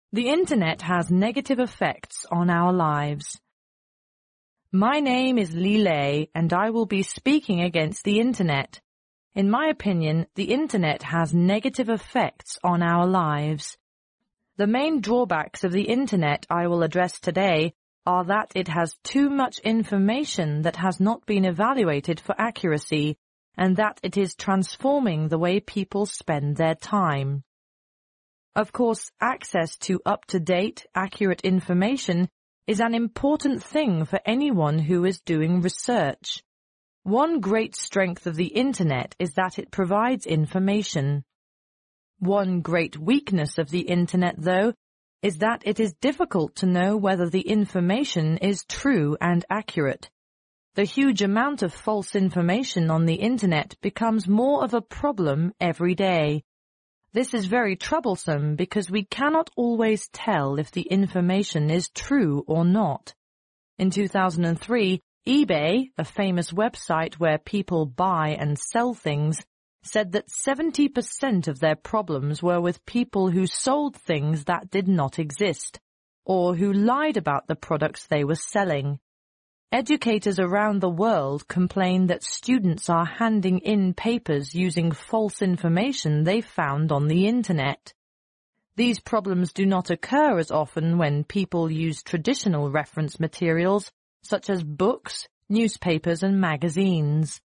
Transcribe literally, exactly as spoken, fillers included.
The Internet has negative effects on our lives. My name is Li Lei, and I will be speaking against the Internet. In my opinion, the Internet has negative effects on our lives. The main drawbacks of the Internet I will address today are that it has too much information that has not been evaluated for accuracy, and that it is transforming the way people spend their time. Of course, access to up-to-date, accurate information is an important thing for anyone who is doing research. One great strength of the Internet is that it provides information. One great weakness of the Internet, though, is that it is difficult to know whether the information is true and accurate. The huge amount of false information on the Internet becomes more of a problem every day. This is very troublesome because we cannot always tell if the information is true or not. In two thousand three, eBay, a famous website where people buy and sell things, said that seventy percent of their problems were with people who sold things that did not exist, or who lied about the products they were selling. Educators around the world complain that students are handing in papers using false information they found on the Internet. These problems do not occur as often when people use traditional reference materials, such as books, newspapers, and magazines.